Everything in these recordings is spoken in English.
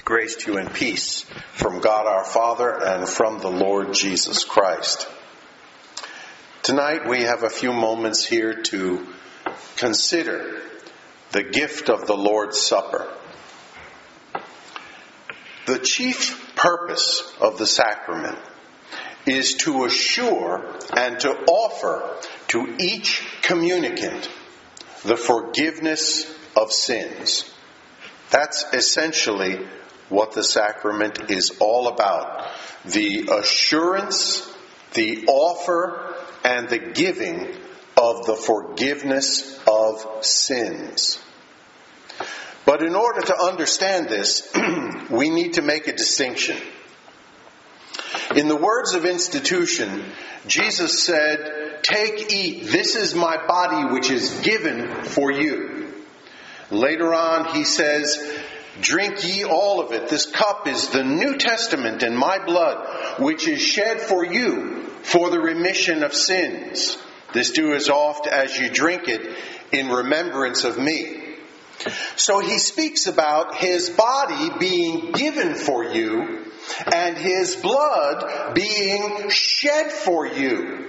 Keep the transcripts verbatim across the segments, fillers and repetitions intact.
Grace to you and peace from God our Father and from the Lord Jesus Christ. Tonight we have a few moments here to consider the gift of the Lord's Supper. The chief purpose of the sacrament is to assure and to offer to each communicant the forgiveness of sins. That's essentially what the sacrament is all about. The assurance, the offer, and the giving of the forgiveness of sins. But in order to understand this, we need to make a distinction. In the words of institution, Jesus said, "Take, eat, this is my body which is given for you." Later on he says, "Drink ye all of it. This cup is the New Testament in my blood, which is shed for you for the remission of sins. This do as oft as you drink it in remembrance of me." So he speaks about his body being given for you and his blood being shed for you.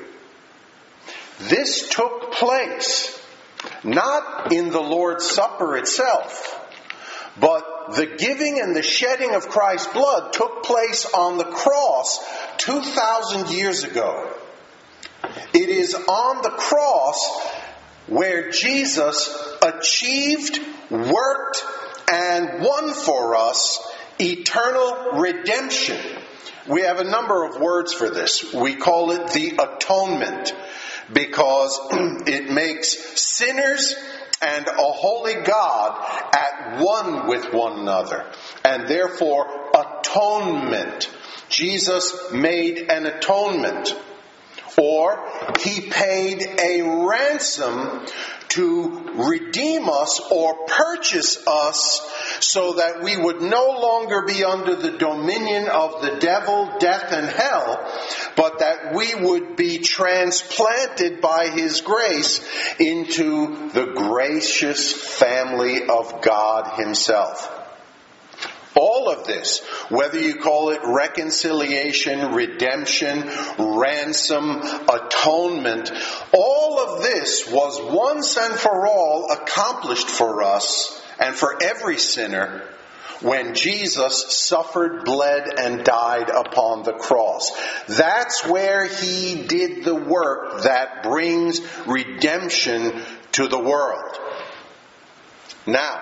This took place not in the Lord's Supper itself, but the giving and the shedding of Christ's blood took place on the cross two thousand years ago. It is on the cross where Jesus achieved, worked, and won for us eternal redemption. We have a number of words for this. We call it the atonement because it makes sinners and a holy God at one with one another. And therefore, atonement. Jesus made an atonement. Or, he paid a ransom to redeem us or purchase us so that we would no longer be under the dominion of the devil, death, and hell, but that we would be transplanted by his grace into the gracious family of God himself. All of this, whether you call it reconciliation, redemption, ransom, atonement, all of this was once and for all accomplished for us and for every sinner when Jesus suffered, bled, and died upon the cross. That's where he did the work that brings redemption to the world. Now,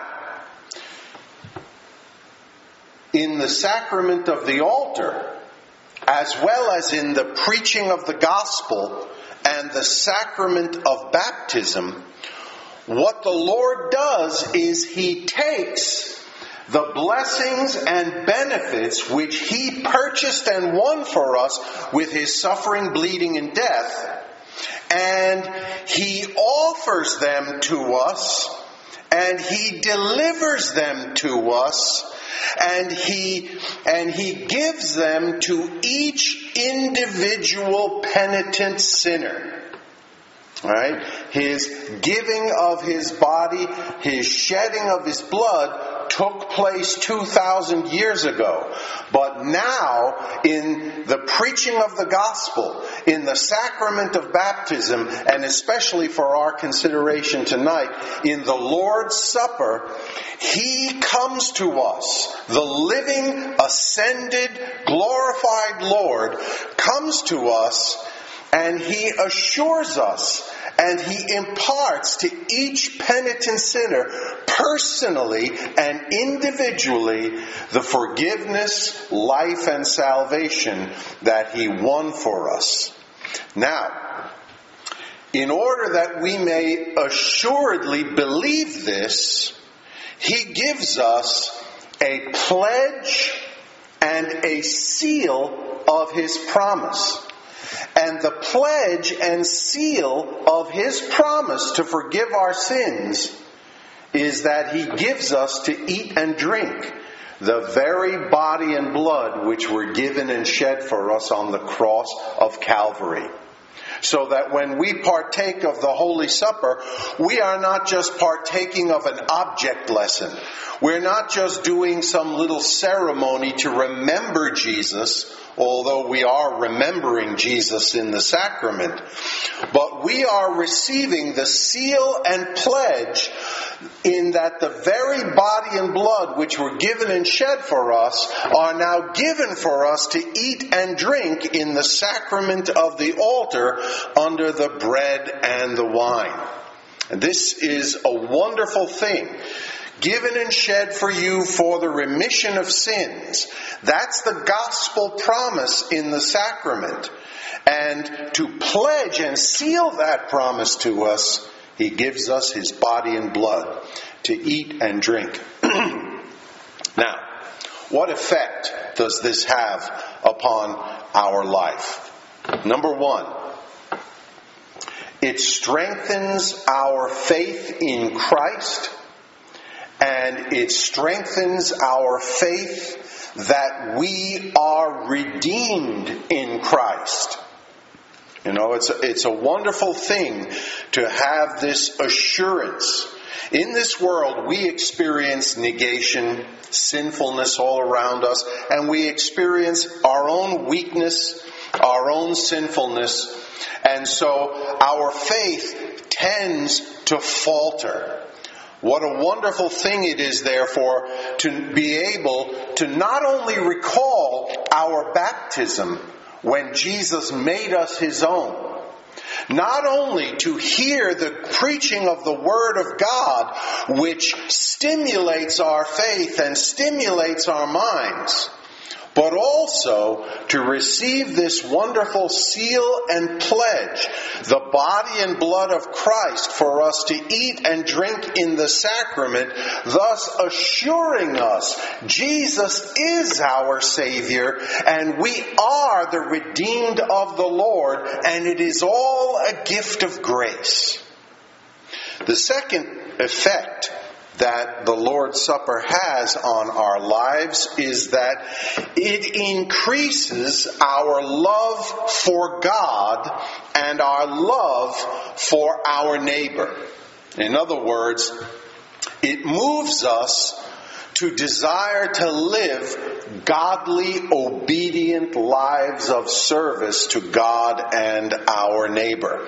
in the sacrament of the altar, as well as in the preaching of the gospel and the sacrament of baptism, what the Lord does is he takes the blessings and benefits which he purchased and won for us with his suffering, bleeding, and death, and he offers them to us, and he delivers them to us, and he and he gives them to each individual penitent sinner. All right? His giving of his body, his shedding of his blood took place two thousand years ago. But now, in the preaching of the gospel, in the sacrament of baptism, and especially for our consideration tonight, in the Lord's Supper, he comes to us. The living, ascended, glorified Lord comes to us, and he assures us and he imparts to each penitent sinner personally and individually the forgiveness, life, and salvation that he won for us. Now, in order that we may assuredly believe this, he gives us a pledge and a seal of his promise. And the pledge and seal of his promise to forgive our sins is that he gives us to eat and drink the very body and blood which were given and shed for us on the cross of Calvary. so that when we partake of the Holy Supper, we are not just partaking of an object lesson. We're not just doing some little ceremony to remember Jesus, although we are remembering Jesus in the sacrament, but we are receiving the seal and pledge in that the very body and blood which were given and shed for us are now given for us to eat and drink in the sacrament of the altar under the bread and the wine. And this is a wonderful thing. Given and shed for you for the remission of sins. That's the gospel promise in the sacrament. And to pledge and seal that promise to us, He gives us His body and blood to eat and drink. Now, what effect does this have upon our life? Number one, it strengthens our faith in Christ. And it strengthens our faith that we are redeemed in Christ. You know, it's a, it's a wonderful thing to have this assurance. In this world, we experience negation, sinfulness all around us, and we experience our own weakness, our own sinfulness, and so our faith tends to falter. What a wonderful thing it is, therefore, to be able to not only recall our baptism when Jesus made us His own, not only to hear the preaching of the Word of God, which stimulates our faith and stimulates our minds, but also to receive this wonderful seal and pledge, the body and blood of Christ for us to eat and drink in the sacrament, thus assuring us Jesus is our Savior and we are the redeemed of the Lord, and it is all a gift of grace. The second effect that the Lord's Supper has on our lives is that it increases our love for God and our love for our neighbor. In other words, it moves us to desire to live godly, obedient lives of service to God and our neighbor.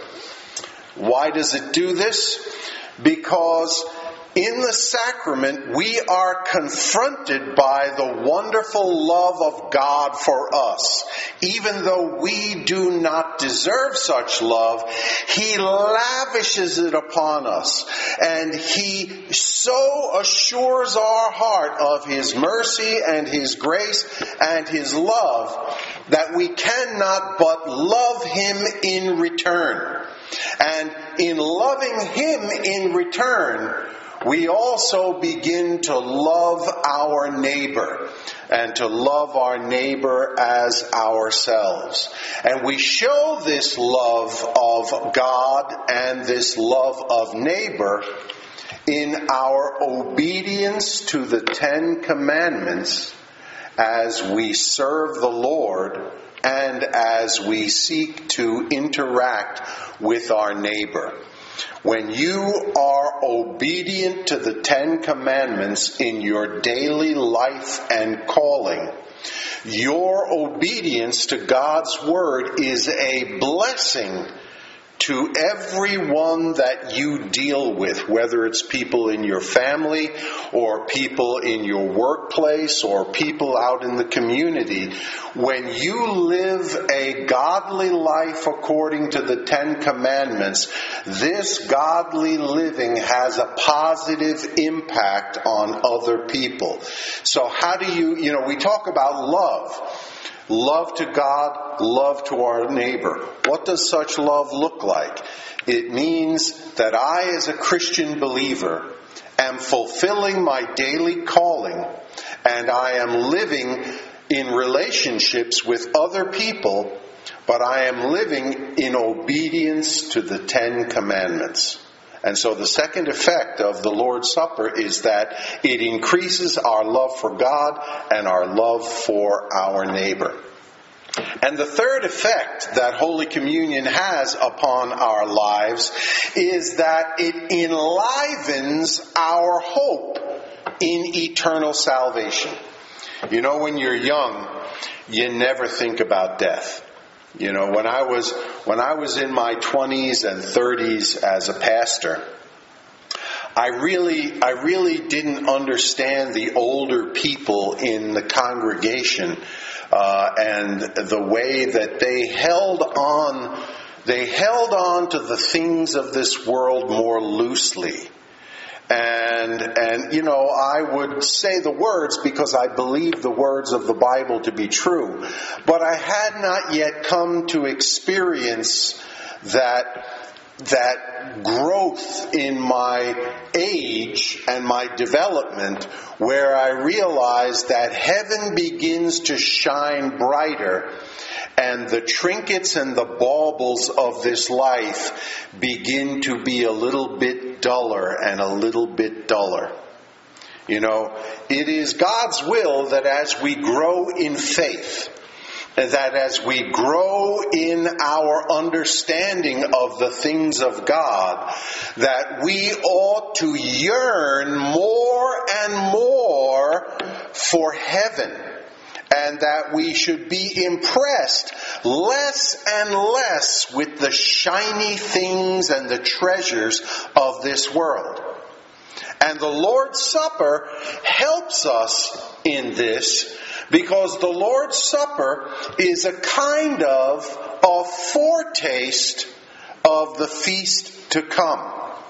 Why does it do this? Because in the sacrament, we are confronted by the wonderful love of God for us. Even though we do not deserve such love, He lavishes it upon us. And He so assures our heart of His mercy and His grace and His love that we cannot but love Him in return. And in loving Him in return, we also begin to love our neighbor and to love our neighbor as ourselves. And we show this love of God and this love of neighbor in our obedience to the Ten Commandments as we serve the Lord and as we seek to interact with our neighbor. When you are obedient to the Ten Commandments in your daily life and calling, your obedience to God's Word is a blessing to everyone that you deal with, whether it's people in your family or people in your workplace or people out in the community. When you live a godly life according to the Ten Commandments, this godly living has a positive impact on other people. So how do you, you know, we talk about love. Love to God, love to our neighbor. What does such love look like? It means that I, as a Christian believer, am fulfilling my daily calling, and I am living in relationships with other people, but I am living in obedience to the Ten Commandments. And so the second effect of the Lord's Supper is that it increases our love for God and our love for our neighbor. And the third effect that Holy Communion has upon our lives is that it enlivens our hope in eternal salvation. You know, when you're young, you never think about death. You know, when I was when I was in my twenties and thirties as a pastor, I really I really didn't understand the older people in the congregation uh, and the way that they held on they held on to the things of this world more loosely. And, and, you know, I would say the words because I believe the words of the Bible to be true. But I had not yet come to experience that, that growth in my age and my development where I realized that heaven begins to shine brighter and the trinkets and the baubles of this life begin to be a little bit duller and a little bit duller. You know, it is God's will that as we grow in faith, that as we grow in our understanding of the things of God, that we ought to yearn more and more for heaven. And that we should be impressed less and less with the shiny things and the treasures of this world. And the Lord's Supper helps us in this because the Lord's Supper is a kind of a foretaste of the feast to come.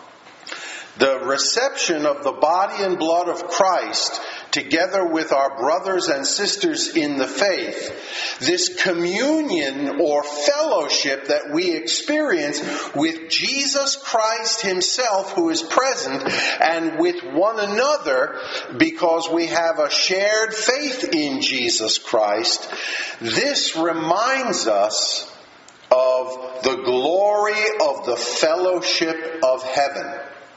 The reception of the body and blood of Christ together with our brothers and sisters in the faith, this communion or fellowship that we experience with Jesus Christ Himself who is present and with one another because we have a shared faith in Jesus Christ, this reminds us of the glory of the fellowship of heaven.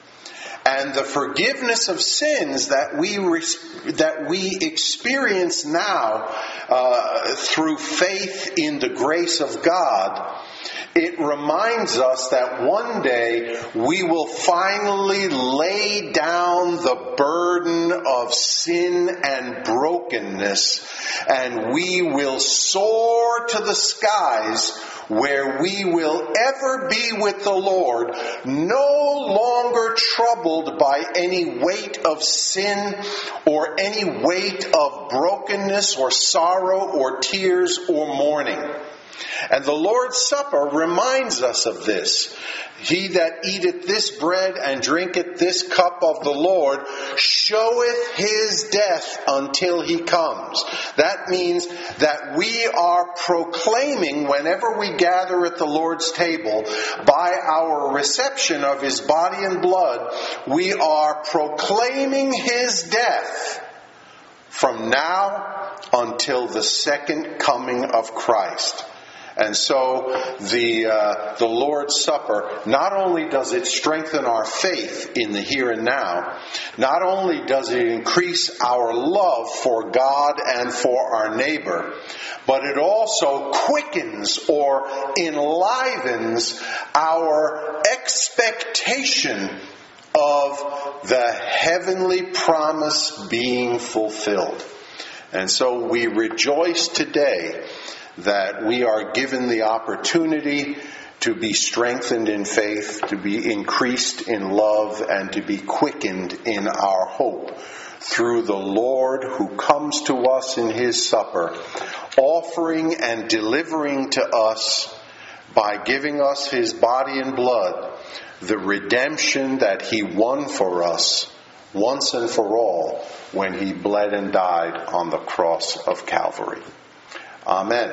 And the forgiveness of sins that we that we experience now uh, through faith in the grace of God, it reminds us that one day we will finally lay down the burden of sin and brokenness, and we will soar to the skies where we will ever be with the Lord, no longer troubled by any weight of sin or any weight of brokenness or sorrow or tears or mourning. And the Lord's Supper reminds us of this. He that eateth this bread and drinketh this cup of the Lord showeth His death until He comes. That means that we are proclaiming whenever we gather at the Lord's table by our reception of His body and blood, we are proclaiming His death from now until the second coming of Christ. And so the uh, the Lord's Supper, not only does it strengthen our faith in the here and now, not only does it increase our love for God and for our neighbor, but it also quickens or enlivens our expectation of the heavenly promise being fulfilled. And so we rejoice today that we are given the opportunity to be strengthened in faith, to be increased in love, and to be quickened in our hope through the Lord who comes to us in His supper, offering and delivering to us by giving us His body and blood the redemption that He won for us once and for all when He bled and died on the cross of Calvary. Amen.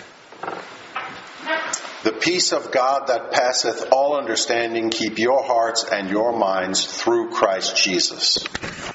The peace of God that passeth all understanding keep your hearts and your minds through Christ Jesus.